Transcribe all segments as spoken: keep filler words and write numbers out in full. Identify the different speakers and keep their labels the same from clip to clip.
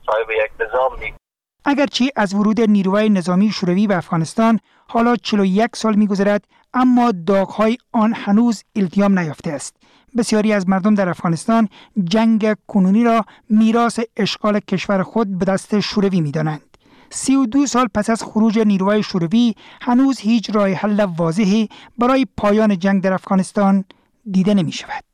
Speaker 1: صاحب یک نظام می.
Speaker 2: اگرچه از ورود نیروهای نظامی شوروی به افغانستان حالا چهل و یک سال می‌گذرد، اما داغ‌های آن هنوز التیام نیافته است. بسیاری از مردم در افغانستان جنگ کنونی را میراث اشغال کشور خود به دست شوروی می‌دانند. سی و دو سال پس از خروج نیروهای شوروی هنوز هیچ راه حل واضحی برای پایان جنگ در افغانستان دیده نمی‌شود.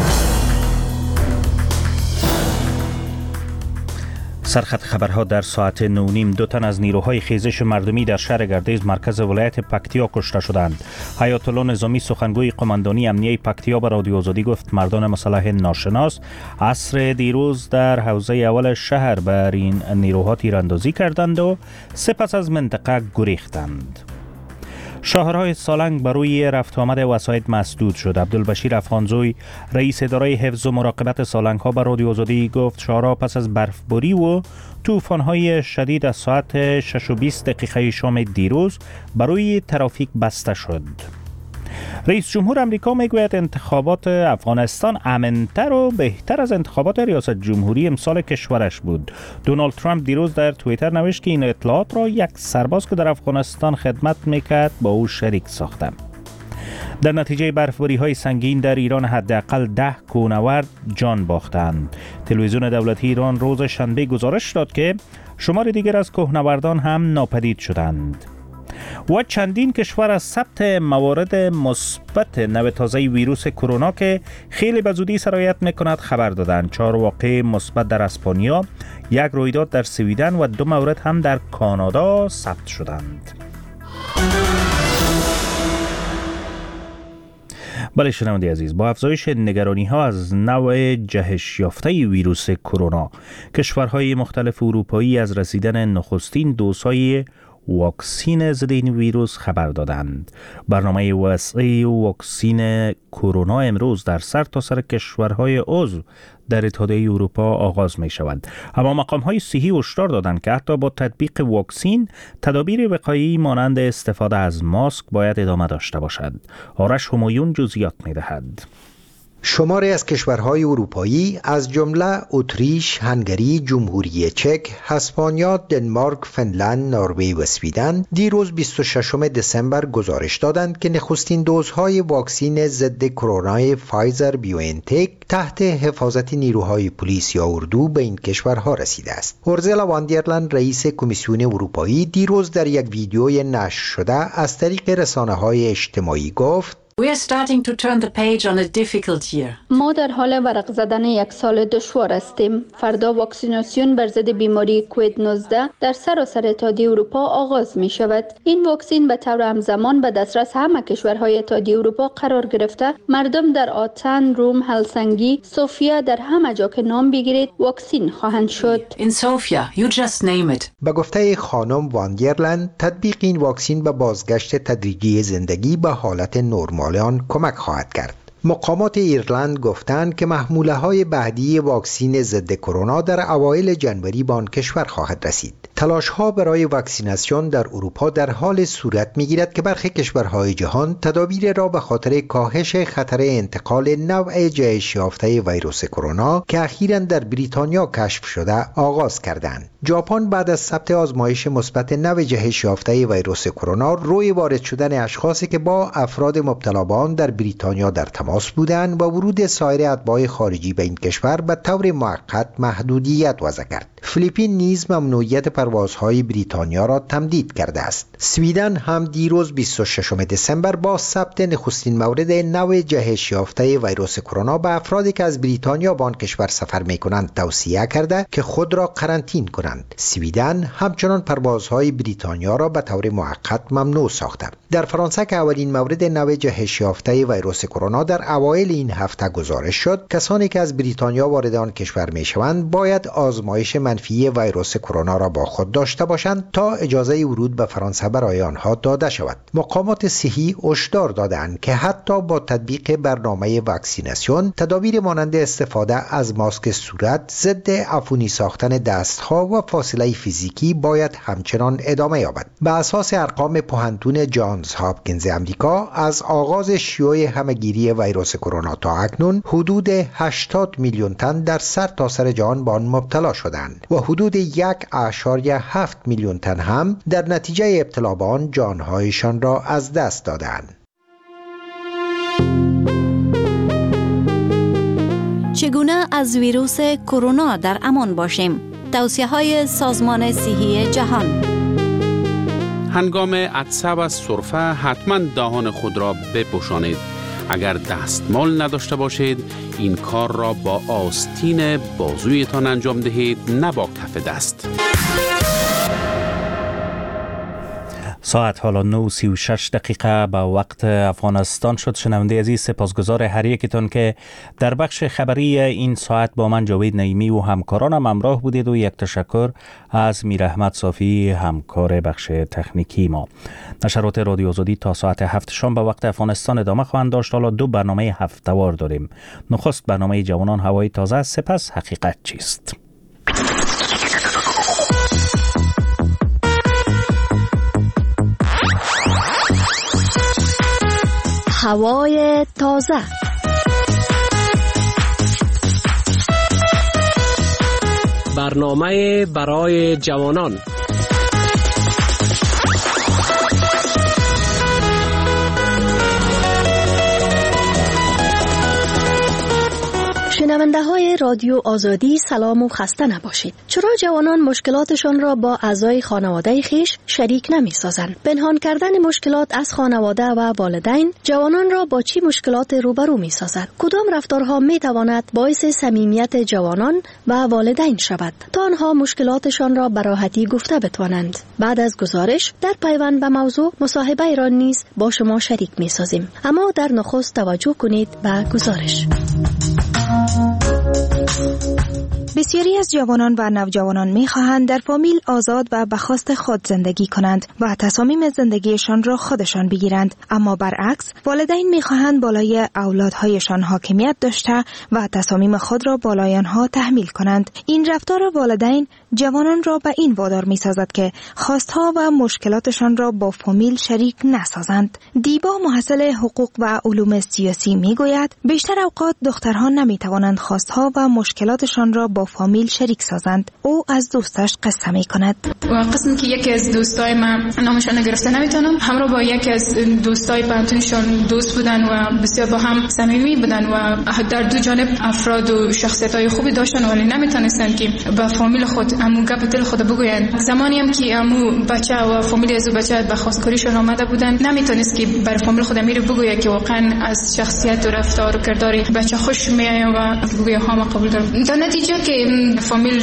Speaker 3: سرخط خبرها در ساعت نو و نیم دو تن از نیروهای خیزش مردمی در شهر گردیز مرکز ولایت پکتیا کشته شدند. حیات الله نظامی سخنگوی قماندانی امنیه پکتیا به رادیو آزادی گفت مردان مسلح ناشناس عصر دیروز در حوزه اول شهر بر این نیروها تیراندازی کردند و سپس از منطقه گریختند. شاهرهای سالنگ بر روی رفت آمد وسایط مسدود شد. عبدالبشیر افغانزوی رئیس اداره حفظ و مراقبت سالنگ ها بر رادیو آزادی گفت شاهرها پس از برفباری و طوفان‌های شدید از ساعت شش و بیست دقیقه شام دیروز بر روی ترافیک بسته شد. رئیس جمهور امریکا میگوید انتخابات افغانستان امن‌تر و بهتر از انتخابات ریاست جمهوری امسال کشورش بود. دونالد ترامپ دیروز در توییتر نوشت که این اطلاعات را یک سرباز که در افغانستان خدمت میکرد با او شریک ساخته. در نتیجه برفباری‌های سنگین در ایران حداقل ده کوهنورد جان باختند. تلویزیون دولتی ایران روز شنبه گزارش داد که شمار دیگر از کوهنوردان هم ناپدید شدند. و چندین کشور از ثبت موارد مثبت نوع تازه ویروس کرونا که خیلی به زودی سرایت میکند خبر دادند. چهار واقعه مثبت در اسپانیا، یک رویداد در سویدن و دو مورد هم در کانادا ثبت شدند. بله شنونده عزیز، با افزایش نگرانی ها از نوع جهش یافته ویروس کرونا، کشورهای مختلف اروپایی از رسیدن نخستین دوزهای واکسین ضد این ویروس خبر دادند. برنامه وسیع واکسین کرونا امروز در سرتاسر کشورهای عضو در اتحادیه اروپا آغاز می شود. اما مقام‌های صحی هشدار دادند که حتی با تطبیق واکسین تدابیر وقایعی مانند استفاده از ماسک باید ادامه داشته باشد. آرش همایون جزئیات می دهد.
Speaker 4: شماری از کشورهای اروپایی از جمله اتریش، هنگری، جمهوری چک، اسپانیا، دنمارک، فنلند، نروژ و سویدن دیروز بیست و ششم دسامبر گزارش دادند که نخستین دوزهای واکسین ضد کرونا فایزر بیوانتک تحت حفاظت نیروهای پلیس یا اردو به این کشورها رسیده است. اورزلا واندرلند رئیس کمیسیون اروپایی دیروز در یک ویدیوی نشر شده از طریق رسانه‌های اجتماعی گفت
Speaker 5: We are starting to turn the page on a difficult year.
Speaker 6: ما در حال ورق زدن یک سال دشوار هستیم. فردا واکسیناسیون بر ضد بیماری کووید نوزده در سراسر اتحادیه اروپا آغاز می شود. این واکسین به طور همزمان به دسترس همه کشورهای اتحادیه اروپا قرار گرفته. مردم در آتن، روم، هلسنگی، سوفیا در همه جا که نام بگیرید واکسین خواهند شد.
Speaker 5: In Sofia, you just name it.
Speaker 4: به گفته خانم واندرلند، تطبیق این واکسین به بازگشت تدریجی زندگی به حالت نرمال آن کمک خواهد کرد. مقامات ایرلند گفتند که محموله های بعدی واکسین ضد کرونا در اوایل جنوری به آن کشور خواهد رسید. تلاش ها برای واکسیناسیون در اروپا در حال صورت می گیرد که برخی کشورهای جهان تدابیر را به خاطر کاهش خطر انتقال نوع جهش یافته ویروس کرونا که اخیراً در بریتانیا کشف شده آغاز کردند. ژاپن بعد از ثبت آزمایش مثبت نوع جهش یافته ویروس کرونا روی وارد شدن اشخاصی که با افراد مبتلا به آن در بریتانیا در تماس بودند و ورود سایر اتباع خارجی به این کشور به طور موقت محدودیت وضع کرد. فیلیپین نیز ممنوعیت پروازهای بریتانیا را تمدید کرده است. سویدن هم دیروز بیست و ششم دسامبر با ثبت نخستین مورد نوع جهش یافته ویروس کرونا به افرادی که از بریتانیا به آن کشور سفر می‌کنند توصیه کرده که خود را قرنطین کنند. سویدن همچنان پروازهای بریتانیا را به طور موقت ممنوع ساخته. در فرانسه که اولین مورد نوع جهش یافته ویروس کرونا در اوایل این هفته گزارش شد، کسانی که از بریتانیا وارد آن کشور می‌شوند باید آزمایش منفی ویروس کرونا را با خود خود داشته باشند تا اجازه ورود به فرانسه برای آنها داده شود. مقامات صحی هشدار دادند که حتی با تطبیق برنامه واکسیناسیون تدابیر مانند استفاده از ماسک صورت، ضد عفونی ساختن دستها و فاصله فیزیکی باید همچنان ادامه یابد. به اساس ارقام پوهنتون جانز هاپکینز امریکا، از آغاز شیوع همهگیری ویروس کرونا تا اکنون حدود هشتاد میلیون تن در سر تا سر جهان به آن مبتلا شدند و حدود یک اشاریه هفت میلیون تن هم در نتیجه ابتلا به آن جانهایشان را از دست دادند.
Speaker 1: چگونه از ویروس کرونا در امان باشیم؟ توصیه‌های سازمان صحی جهان.
Speaker 7: هنگام عطسه و سرفه حتما دهان خود را بپوشانید. اگر دستمال نداشته باشید، این کار را با آستین بازویتان انجام دهید، نه با کف دست.
Speaker 3: ساعت حالا نه و سی و شش دقیقه به وقت افغانستان شد. شنونده عزیز، سپاسگزار هر یکتان که در بخش خبری این ساعت با من جاوید نعیمی و همکارانم همراه بودید و یک تشکر از میر احمد صافی همکار بخش تکنیکی ما. نشرات رادیو آزادی تا ساعت هفت شام به وقت افغانستان ادامه خواهند داشت. حالا دو برنامه هفته‌وار داریم. نخست برنامه جوانان هوای تازه، سپس حقیقت چیست.
Speaker 1: هوای تازه.
Speaker 8: برنامه برای جوانان.
Speaker 9: شنونده های رادیو آزادی سلام و خسته نباشید. چرا جوانان مشکلاتشان را با اعضای خانواده خیش شریک نمی سازند؟ پنهان کردن مشکلات از خانواده و والدین جوانان را با چی مشکلات روبرو می سازد؟ کدام رفتارها می تواند باعث صمیمیت جوانان و والدین شود تا آنها مشکلاتشان را به راحتی گفته بتوانند؟ بعد از گزارش در پیوند به موضوع مصاحبه ایران نیز با شما شریک می سازیم. اما در نخست توجه کنید به گزارش.
Speaker 10: بسیاری از جوانان و نوجوانان می‌خواهند در فامیل آزاد و به خواست خود زندگی کنند و تصامیم زندگیشان را خودشان بگیرند، اما برعکس والدین می‌خواهند بالای اولادهایشان حاکمیت داشته و تصامیم خود را بالای آنها تحمیل کنند. این رفتار والدین جوانان را به این وادار می‌سازد که خواستها و مشکلاتشان را با فامیل شریک نسازند. دیبا محصل حقوق و علوم سیاسی می‌گوید بیشتر اوقات دخترها نمی‌توانند خواستها و مشکلاتشان را با فامیل شریک سازند. او از دوستش قصه می کند.
Speaker 11: قسم که یکی از دوستای من نامشان نگرفته نمیتونم، همراه با یکی از دوستای پانتونشون دوست بودن و بسیار با هم صمیمی بودن و در دو جانب افراد و شخصیت‌های خوبی داشتن، ولی نمیتونستن که با فامیل خود امو گپ دل خود بگوین. زمانی هم که امو بچه و فامیل از بچه به خواستگاریشون آمده بودن، نمیتونست که بر فامیل خود امیر بگوید که واقعا از شخصیت و رفتار و کردار بچه خوش میاد و بگوید ها ما قبول دارم. در نتیجه که فامیل